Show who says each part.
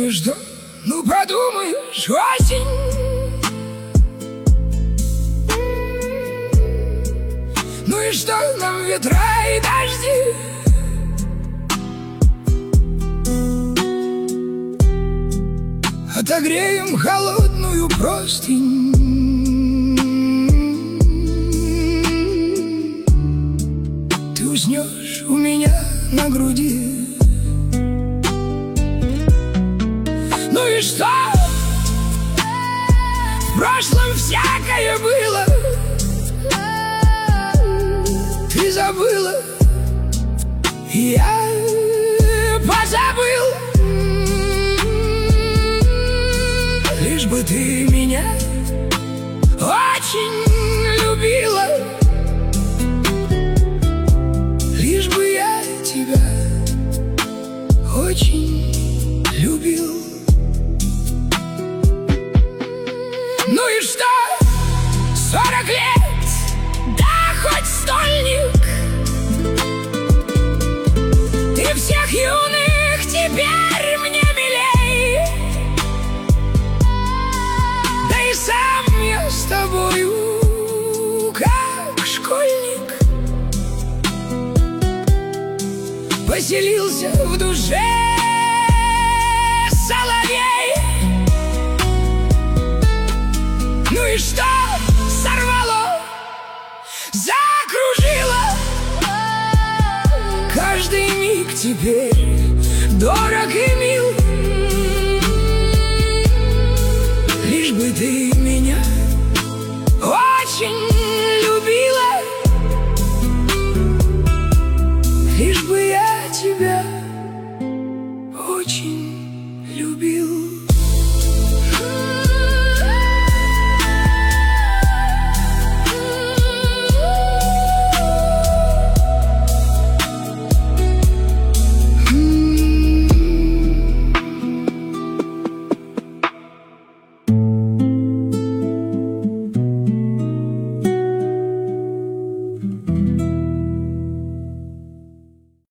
Speaker 1: и что? Ну подумаешь, осень. Ну и что нам ветра и дожди? Отогреем холодную простынь. Ты уснешь у меня на груди. Ну и что? В прошлом всякое было. Ты забыла, и я позабыл. Лишь бы ты меня очень любила, лишь бы я тебя очень любил. Ну и что? 40 лет, да хоть стольник. Ты всех юных теперь мне милей. Да и сам я с тобою как школьник. Поселился в душе соловей. Ну и что? Сорвало, закружило. Каждый миг теперь дорог и мил. Лишь бы ты